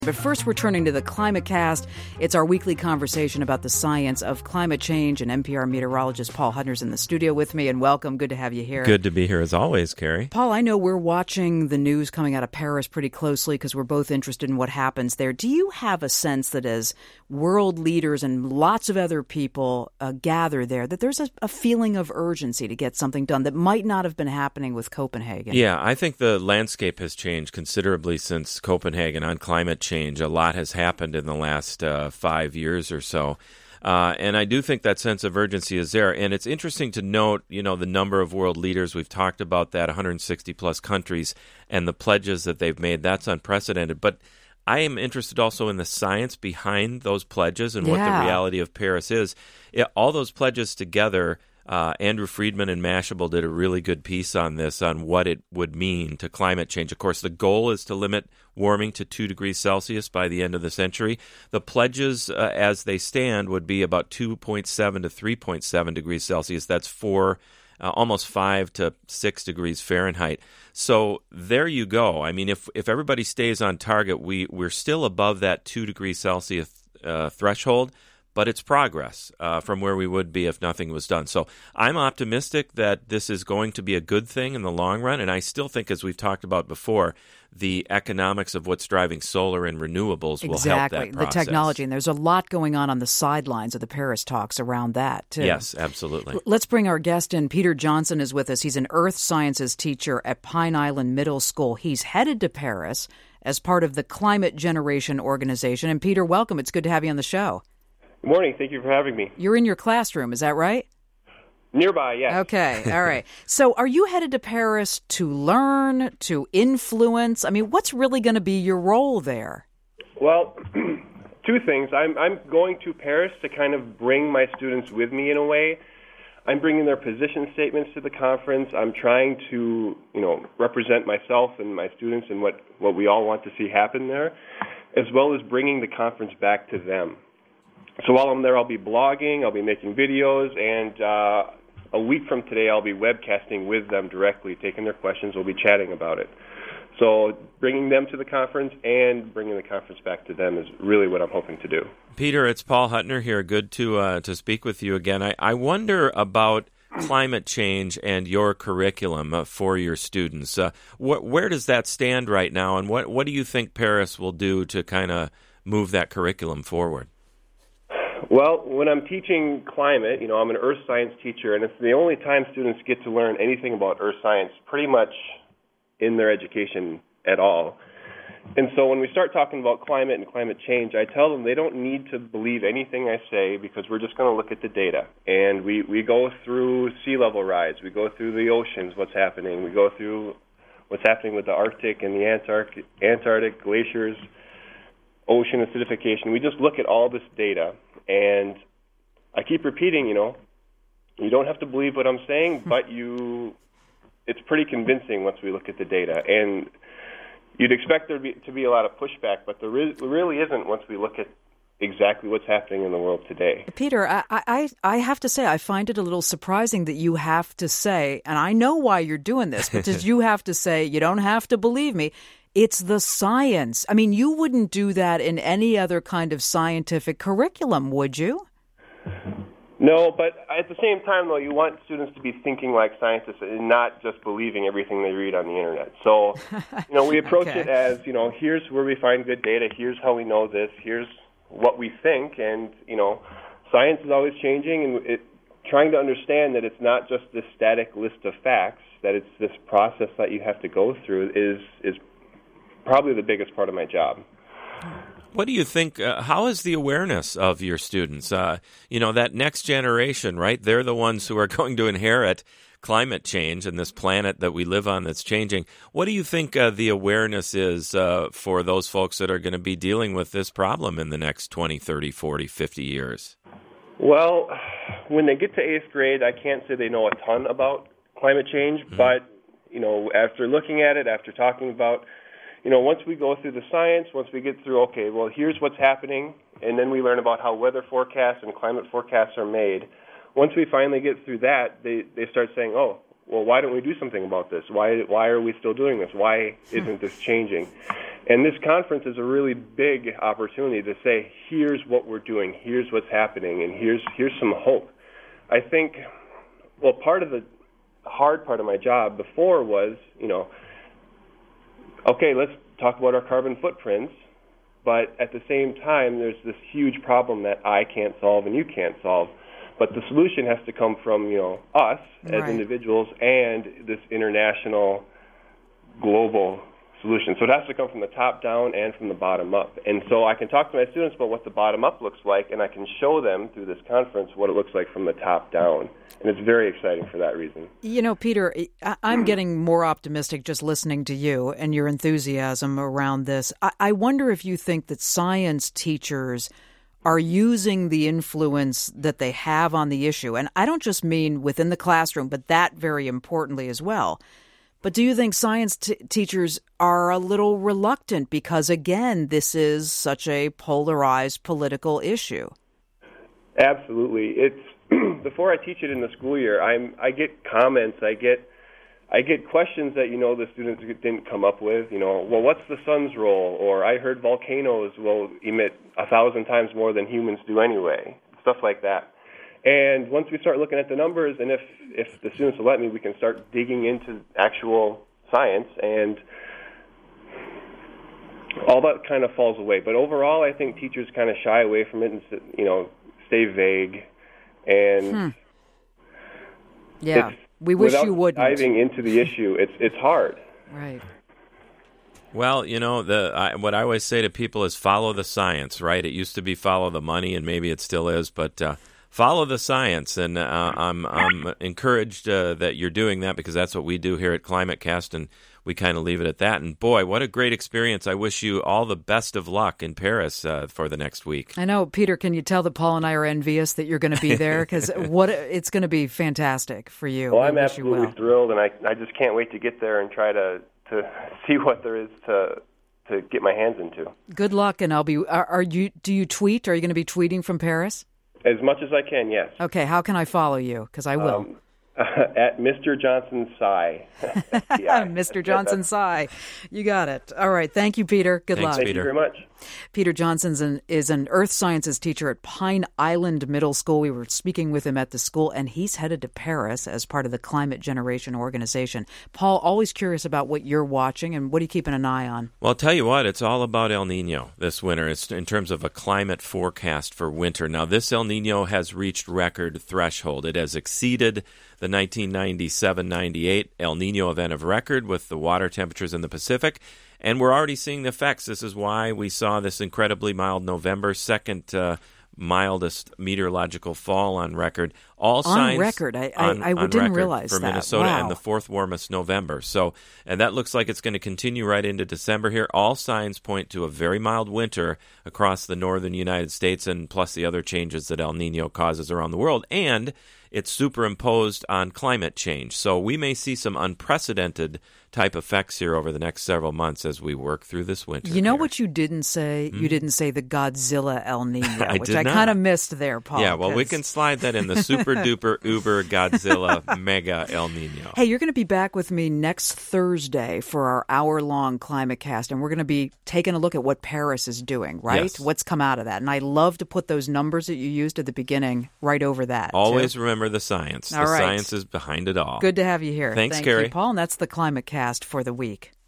But first, we're turning to the Climate Cast. It's our weekly conversation about the science of climate change, and NPR meteorologist Paul Huttner's in the studio with me, and welcome. Good to have you here. Good to be here as always, Carrie. Paul, I know we're watching the news coming out of Paris pretty closely because we're both interested in what happens there. Do you have a sense that as world leaders and lots of other people gather there, that there's a feeling of urgency to get something done that might not have been happening with Copenhagen? Yeah, I think the landscape has changed considerably since Copenhagen on climate change. A lot has happened in the last 5 years or so. And I do think that sense of urgency is there. And it's interesting to note, the number of world leaders. We've talked about that, 160 plus countries, and the pledges that they've made. That's unprecedented. But I am interested also in the science behind those pledges and what the reality of Paris is. All those pledges together, Andrew Friedman and Mashable did a really good piece on this, on what it would mean to climate change. Of course, the goal is to limit warming to 2 degrees Celsius by the end of the century. The pledges, as they stand, would be about 2.7 to 3.7 degrees Celsius. That's almost 5 to 6 degrees Fahrenheit. So there you go. I mean, if everybody stays on target, we're still above that 2 degrees Celsius threshold. But it's progress from where we would be if nothing was done. So I'm optimistic that this is going to be a good thing in the long run. And I still think, as we've talked about before, the economics of what's driving solar and renewables will help that process. The technology. And there's a lot going on the sidelines of the Paris talks around that, too. Yes, absolutely. Let's bring our guest in. Peter Johnson is with us. He's an earth sciences teacher at Pine Island Middle School. He's headed to Paris as part of the Climate Generation Organization. And Peter, welcome. It's good to have you on the show. Good morning. Thank you for having me. You're in your classroom, is that right? Nearby, yes. Okay, all right. So are you headed to Paris to learn, to influence? I mean, what's really going to be your role there? Well, two things. I'm going to Paris to kind of bring my students with me in a way. I'm bringing their position statements to the conference. I'm trying to, represent myself and my students and what we all want to see happen there, as well as bringing the conference back to them. So while I'm there, I'll be blogging, I'll be making videos, and a week from today, I'll be webcasting with them directly, taking their questions. We'll be chatting about it. So bringing them to the conference and bringing the conference back to them is really what I'm hoping to do. Peter, it's Paul Huttner here. Good to speak with you again. I wonder about climate change and your curriculum for your students. Where does that stand right now, and what do you think Paris will do to kind of move that curriculum forward? Well, when I'm teaching climate, I'm an earth science teacher, and it's the only time students get to learn anything about earth science pretty much in their education at all. And so when we start talking about climate and climate change, I tell them they don't need to believe anything I say because we're just going to look at the data. And we go through sea level rise. We go through the oceans, what's happening. We go through what's happening with the Arctic and the Antarctic glaciers, ocean acidification. We just look at all this data. And I keep repeating, you don't have to believe what I'm saying, but it's pretty convincing once we look at the data. And you'd expect there to be a lot of pushback, but there really isn't once we look at exactly what's happening in the world today. Peter, I have to say, I find it a little surprising that you have to say, and I know why you're doing this, but you have to say, you don't have to believe me. It's the science. I mean, you wouldn't do that in any other kind of scientific curriculum, would you? No, but at the same time, though, you want students to be thinking like scientists and not just believing everything they read on the Internet. So, we approach it as, here's where we find good data, here's how we know this, here's what we think, and, science is always changing, and trying to understand that it's not just this static list of facts, that it's this process that you have to go through is probably the biggest part of my job. What do you think, how is the awareness of your students? That next generation, right? They're the ones who are going to inherit climate change and this planet that we live on that's changing. What do you think the awareness is for those folks that are going to be dealing with this problem in the next 20, 30, 40, 50 years? Well, when they get to 8th grade, I can't say they know a ton about climate change, but, after looking at it, after talking about once we go through the science, once we get through, okay, well, here's what's happening, and then we learn about how weather forecasts and climate forecasts are made. Once we finally get through that, they start saying, oh, well, why don't we do something about this? Why are we still doing this? Why isn't this changing? And this conference is a really big opportunity to say, here's what we're doing, here's what's happening, and here's some hope. I think, well, part of the hard part of my job before was, okay, let's talk about our carbon footprints, but at the same time, there's this huge problem that I can't solve and you can't solve. But the solution has to come from, us as individuals and this international, global solution. So it has to come from the top down and from the bottom up. And so I can talk to my students about what the bottom up looks like, and I can show them through this conference what it looks like from the top down. And it's very exciting for that reason. Peter, I'm getting more optimistic just listening to you and your enthusiasm around this. I wonder if you think that science teachers are using the influence that they have on the issue. And I don't just mean within the classroom, but that very importantly as well. But do you think science teachers are a little reluctant because, again, this is such a polarized political issue? Absolutely. It's before I teach it in the school year, I get comments, I get questions that the students didn't come up with. Well, what's the sun's role? Or I heard volcanoes will emit 1,000 times more than humans do anyway. Stuff like that. And once we start looking at the numbers, and if the students will let me, we can start digging into actual science, and all that kind of falls away. But overall, I think teachers kind of shy away from it and stay vague. And we wish you wouldn't. Diving into the issue, it's hard. Right. Well, what I always say to people is follow the science, right? It used to be follow the money, and maybe it still is, but follow the science, and I'm encouraged that you're doing that, because that's what we do here at ClimateCast, and we kind of leave it at that. And boy, what a great experience. I wish you all the best of luck in Paris for the next week. I know, Peter, can you tell that Paul and I are envious that you're going to be there? Because it's going to be fantastic for you. Well, I'm absolutely thrilled, and I just can't wait to get there and try to see what there is to get my hands into. Good luck, and I'll be. Do you tweet? Are you going to be tweeting from Paris? As much as I can, yes. Okay, how can I follow you? Because I will. At Mr. Johnson Sci. Mr. Johnson Sci. You got it. All right. Thank you, Peter. Good luck. Thank you very much. Peter Johnson is an earth sciences teacher at Pine Island Middle School. We were speaking with him at the school, and he's headed to Paris as part of the Climate Generation Organization. Paul, always curious about what you're watching, and what are you keeping an eye on? Well, I'll tell you what, it's all about El Nino this winter. It's in terms of a climate forecast for winter. Now, this El Nino has reached record threshold. It has exceeded the 1997-98 El Nino event of record with the water temperatures in the Pacific, and we're already seeing the effects. This is why we saw this incredibly mild November, second mildest meteorological fall on record. All signs on record. I didn't record realize for that. Minnesota, wow. And the fourth warmest November. So, and that looks like it's going to continue right into December here. All signs point to a very mild winter across the northern United States, and plus the other changes that El Nino causes around the world. And it's superimposed on climate change. So we may see some unprecedented type effects here over the next several months as we work through this winter. You know what you didn't say? You didn't say the Godzilla El Nino, which I not. kind of missed there, Paul. Yeah, well, we can slide that in the super duper uber Godzilla mega El Nino. Hey, you're going to be back with me next Thursday for our hour-long ClimateCast, and we're going to be taking a look at what Paris is doing, right? Yes. What's come out of that. And I love to put those numbers that you used at the beginning right over that. Always remember the science. All right. Science is behind it all. Good to have you here. Thanks, Thank Carrie. you, Paul. And that's the ClimateCast for the week.